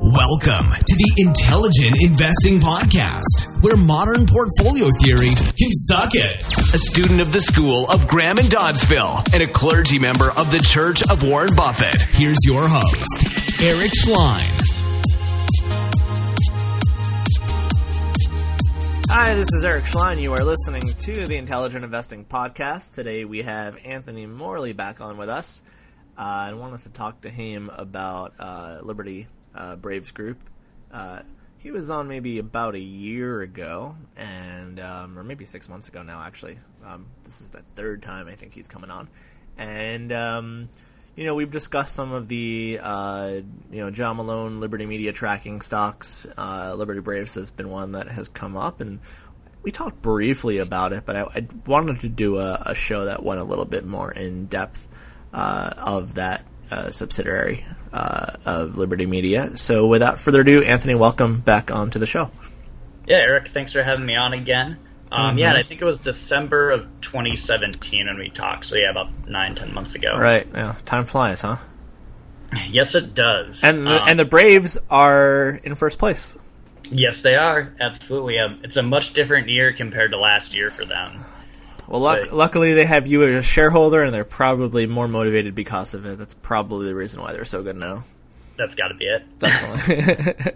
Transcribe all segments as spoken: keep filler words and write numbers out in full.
Welcome to the Intelligent Investing Podcast, where modern portfolio theory can suck it. A student of the School of Graham and Doddsville and a clergy member of the Church of Warren Buffett. Here's your host, Eric Schlein. Hi, this is Eric Schlein. You are listening to the Intelligent Investing Podcast. Today we have Anthony Morley back on with us. Uh, I wanted to talk to him about uh, Liberty uh, Braves Group. Uh, he was on maybe about a year ago, and um, or maybe six months ago now, actually. Um, this is the third time I think he's coming on. And, um, you know, we've discussed some of the, uh, you know, John Malone, Liberty Media tracking stocks. Uh, Liberty Braves has been one that has come up, and we talked briefly about it, but I, I wanted to do a, a show that went a little bit more in depth uh, of that uh, subsidiary uh, of Liberty Media. So without further ado, Anthony, welcome back onto the show. Yeah, Eric, thanks for having me on again. Um, Mm-hmm. Yeah, and I think it was December of twenty seventeen when we talked, so yeah, about nine, ten months ago. Right, yeah, time flies, huh? Yes, it does. And the, um, and the Braves are in first place. Yes, they are, absolutely. Um, it's a much different year compared to last year for them. Well, luck, But- luckily they have you as a shareholder, and they're probably more motivated because of it. That's probably the reason why they're so good now. That's got to be it. Definitely.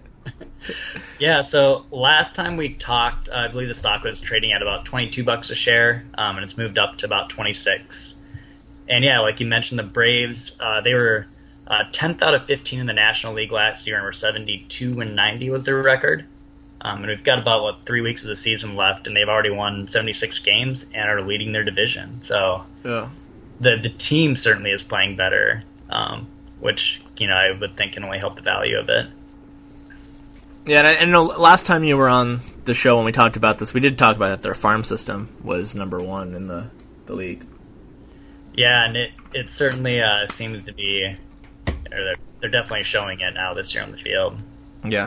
Yeah, so last time we talked, uh, I believe the stock was trading at about twenty-two bucks a share, um, and it's moved up to about twenty-six. And yeah, like you mentioned, the Braves, uh, they were uh, tenth out of fifteen in the National League last year, and were seventy-two and ninety was their record. Um, and we've got about what three weeks of the season left, and they've already won seventy-six games and are leading their division. So Yeah. the the team certainly is playing better, um, which you know I would think can only help the value of it. Yeah, and I, and I know last time you were on the show when we talked about this, we did talk about that their farm system was number one in the, the league. Yeah, and it it certainly uh, seems to be, or they're, they're definitely showing it now this year on the field. Yeah.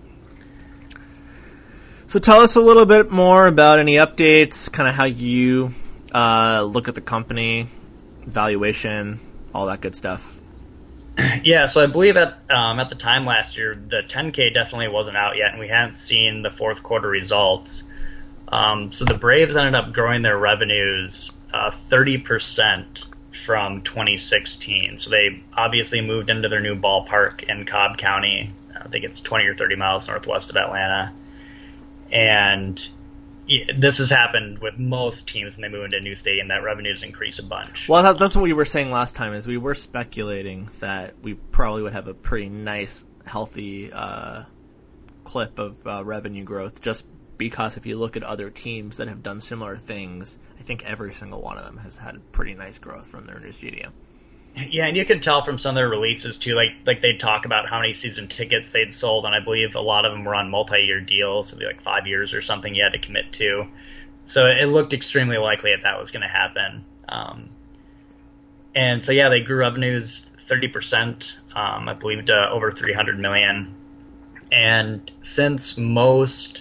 So tell us a little bit more about any updates, kind of how you uh, look at the company, valuation, all that good stuff. Yeah, so I believe at um, at the time last year, the ten K definitely wasn't out yet, and we hadn't seen the fourth quarter results. Um, so the Braves ended up growing their revenues uh, thirty percent from twenty sixteen. So they obviously moved into their new ballpark in Cobb County. I think it's twenty or thirty miles northwest of Atlanta. And yeah, this has happened with most teams when they move into a new stadium, that revenues increase a bunch. Well, that, that's what we were saying last time, is we were speculating that we probably would have a pretty nice, healthy uh, clip of uh, revenue growth, just because if you look at other teams that have done similar things, I think every single one of them has had pretty nice growth from their new stadium. Yeah, and you can tell from some of their releases, too, like like they talk about how many season tickets they'd sold, and I believe a lot of them were on multi-year deals, so like five years or something you had to commit to. So it looked extremely likely that that was going to happen. Um, and so, yeah, they grew revenues thirty percent, um, I believe, to over three hundred million dollars. And since most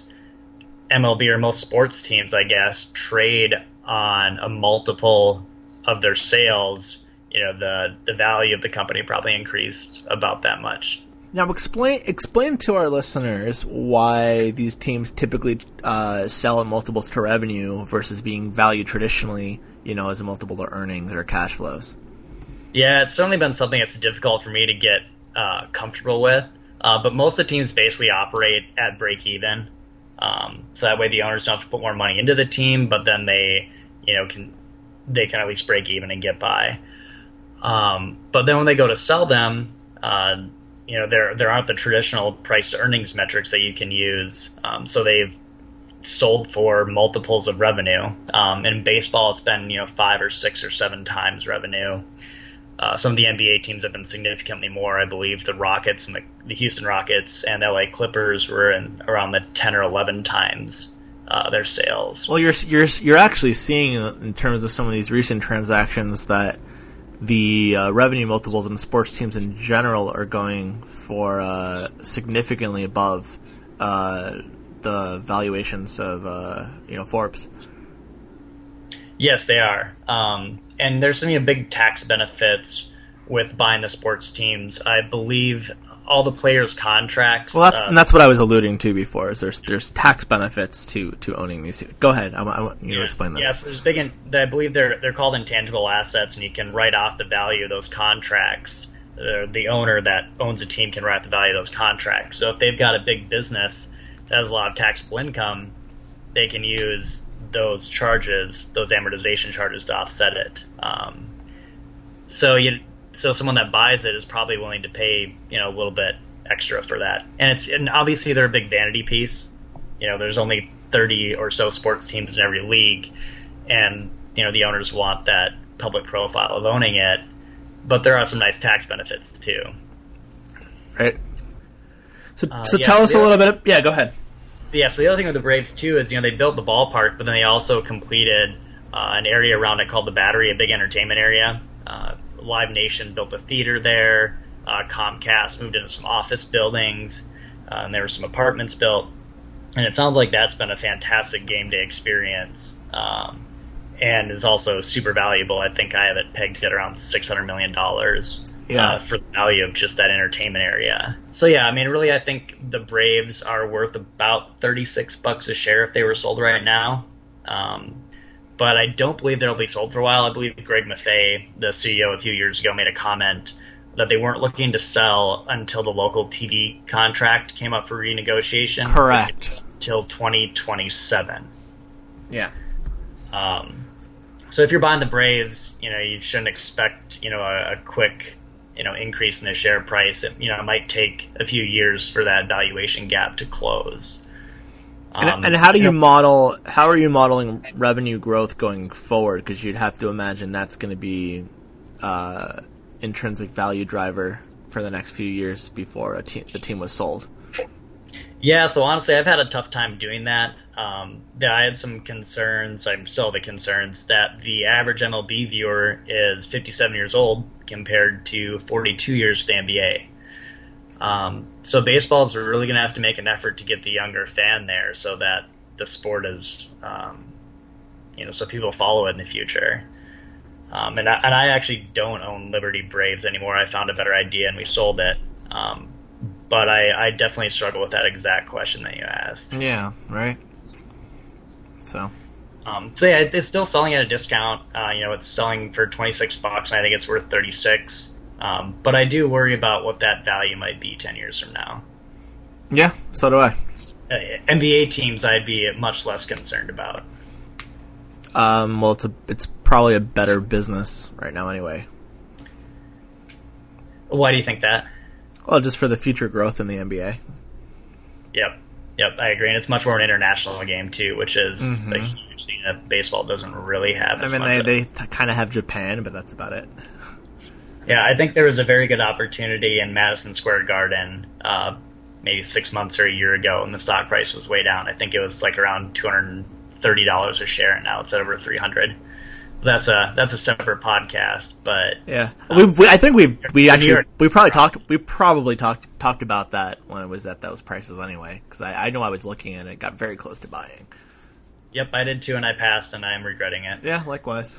M L B or most sports teams, I guess, trade on a multiple of their sales, you know, the, the value of the company probably increased about that much. Now, explain explain to our listeners why these teams typically uh, sell at multiples to revenue versus being valued traditionally, you know, as a multiple to earnings or cash flows. Yeah, it's certainly been something that's difficult for me to get uh, comfortable with. Uh, but most of the teams basically operate at break even. Um, so that way the owners don't have to put more money into the team, but then they, you know, can they can at least break even and get by. Um, but then when they go to sell them, uh, you know, there there aren't the traditional price to earnings metrics that you can use. Um, so they've sold for multiples of revenue. Um, in baseball, it's been, you know, five or six or seven times revenue. Uh, some of the N B A teams have been significantly more. I believe the Rockets and the, the Houston Rockets and L A Clippers were in around the ten or eleven times uh, their sales. Well, you're you're you're actually seeing in terms of some of these recent transactions that the uh, revenue multiples in sports teams in general are going for uh, significantly above uh, the valuations of uh, you know Forbes. Yes, they are. Um, and there's some you know, big tax benefits with buying the sports teams. I believe all the players' contracts. Well, that's uh, and that's what I was alluding to before. Is there's there's tax benefits to, to owning these teams. Go ahead. I, I want you yeah, to explain this. Yes, there's big. In, I believe they're they're called intangible assets, and you can write off the value of those contracts. Uh, the owner that owns a team can write off the value of those contracts. So if they've got a big business that has a lot of taxable income, they can use those charges, those amortization charges, to offset it. Um, so you, so someone that buys it is probably willing to pay, you know, a little bit extra for that. And it's and obviously they're a big vanity piece. You know, there's only thirty or so sports teams in every league, and you know the owners want that public profile of owning it. But there are some nice tax benefits too. Right. So, uh, so yeah, tell us a other, little bit. Of, yeah, go ahead. Yeah. So the other thing with the Braves too is you know they built the ballpark, but then they also completed uh, an area around it called the Battery, a big entertainment area. Uh, Live Nation built a theater there. Uh, Comcast moved into some office buildings, uh, and there were some apartments built. And it sounds like that's been a fantastic game day experience. Um, and is also super valuable. I think I have it pegged at around six hundred million dollars yeah. uh, for the value of just that entertainment area. So yeah, I mean, really, I think the Braves are worth about thirty-six bucks a share if they were sold right now. Um, but I don't believe they'll be sold for a while. I believe Greg Maffei, the C E O, a few years ago made a comment that they weren't looking to sell until the local T V contract came up for renegotiation. Correct. Till twenty twenty-seven. Yeah. Um, so if you're buying the Braves, you know, you shouldn't expect, you know, a, a quick, you know, increase in the share price. It, you know, it might take a few years for that valuation gap to close. Um, and, and how do you, you know, model, how are you modeling revenue growth going forward? Because you'd have to imagine that's going to be uh, intrinsic value driver for the next few years before a te- the team was sold. Yeah, so honestly, I've had a tough time doing that. Um, that I had some concerns, I'm still the concerns, that the average M L B viewer is fifty-seven years old compared to forty-two years for the N B A. Um, so baseball's really going to have to make an effort to get the younger fan there so that the sport is, um, you know, so people follow it in the future. Um, and, I, and I actually don't own Liberty Braves anymore. I found a better idea and we sold it. Um, but I, I definitely struggle with that exact question that you asked. Yeah, right. So, um, so yeah, it's still selling at a discount. Uh, you know, it's selling for twenty-six bucks, and I think it's worth thirty-six. Um, but I do worry about what that value might be ten years from now. Yeah, so do I. Uh, N B A teams, I'd be much less concerned about. Um, well, it's a, it's probably a better business right now, anyway. Why do you think that? Well, just for the future growth in the N B A. Yep. Yep, I agree, and it's much more an international game too, which is mm-hmm. a huge thing that baseball doesn't really have. As I mean, much they of. they kind of have Japan, but that's about it. Yeah, I think there was a very good opportunity in Madison Square Garden, uh, maybe six months or a year ago, and the stock price was way down. I think it was like around two hundred thirty dollars a share, and now it's at over three hundred dollars. That's a that's a separate podcast, but yeah, um, we've, we I think we we actually we probably talked we probably talked talked about that when it was at those prices anyway, because I, I know I was looking at it, got very close to buying. Yep, I did too, and I passed, and I'm regretting it. Yeah, likewise.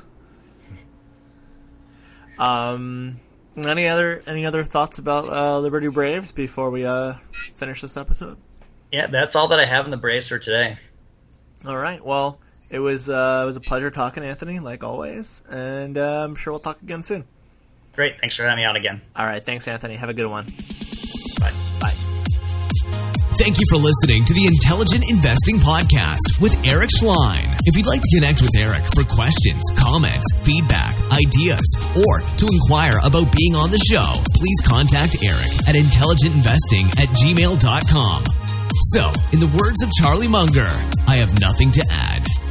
Um, any other any other thoughts about uh, Liberty Braves before we uh, finish this episode? Yeah, that's all that I have in the Braves for today. All right, well. It was uh, it was a pleasure talking, Anthony, like always, and uh, I'm sure we'll talk again soon. Great, thanks for having me on again. All right, thanks, Anthony. Have a good one. Bye. Bye. Thank you for listening to the Intelligent Investing Podcast with Eric Schlein. If you'd like to connect with Eric for questions, comments, feedback, ideas, or to inquire about being on the show, please contact Eric at intelligent investing at gmail dot com. So, in the words of Charlie Munger, I have nothing to add.